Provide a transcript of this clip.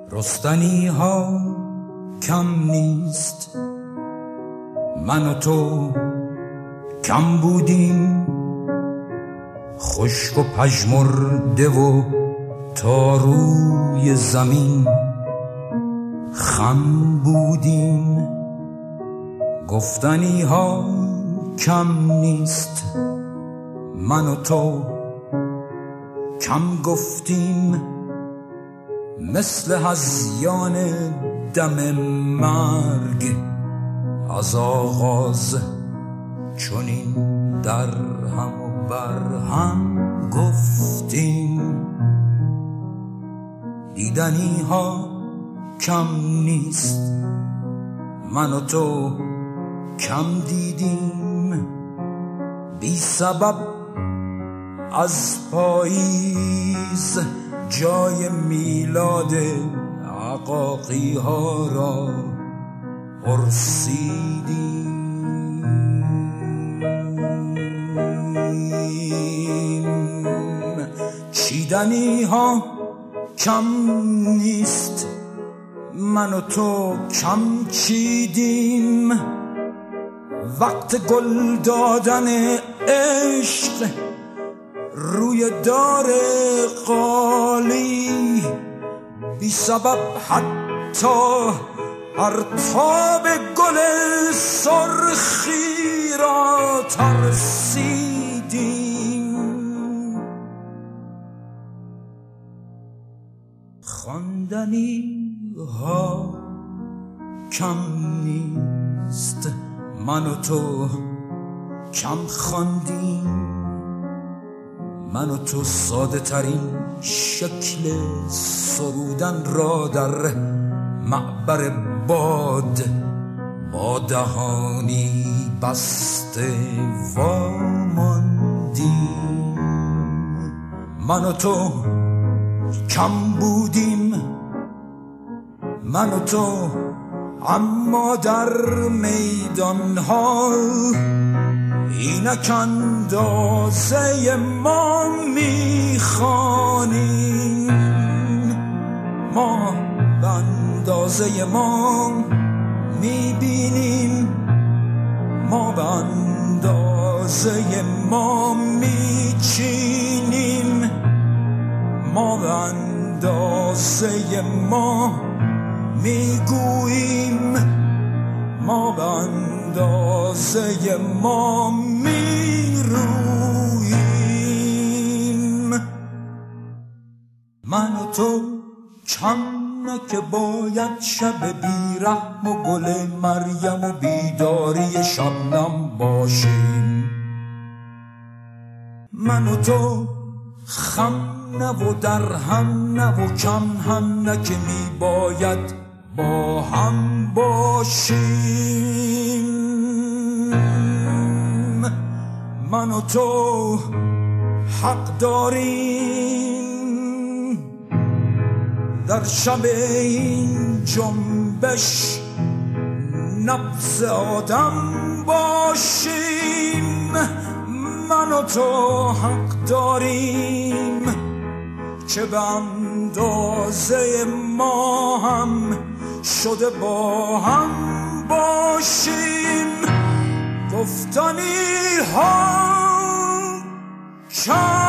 رستنی ها کم نیست، من و تو کم بودیم، خشک و پژمرده و تا روی زمین خم بودیم. گفتنی ها کم نیست، من و تو کم گفتیم، مثل هذیان دم مرگ از آغاز چنین در هم و بر هم گفتیم. دیدنی ها کم نیست، من و تو کم دیدیم، بی سبب از پاییز جای میلاد عقاقی ها را پرسیدیم. چیدنی ها کم نیست، من و تو کم چیدیم، وقت گل دادن عشق روی دار قالی، بی سبب حتی پرتاب گل سرخی را ترسیدیم. خواندنی ها کم نیست، من و تو کم خواندیم، من و تو ساده ترین شکل سرودن را در معبر باد با دهانی بسته واماندیم. من و تو کم بودیم، من و تو اما در میدانها اینک اندازه ما میخوانیم، ما به اندازه ما میبینیم، ما به اندازه ما میچینیم، ما به اندازه ما میگوییم، ما به اندازه ما میروییم. من و تو کم نه که باید شب بیرحم و گل مریم و بیداری شبنم باشیم. من و تو خم نه و در هم نه و کم هم نه که می باید با هم باشیم. من و تو حق داریم در شب این جنبش نبض آدم باشیم. من و تو حق داریم که به اندازه ما هم شده با هم باشیم. گفتنی ها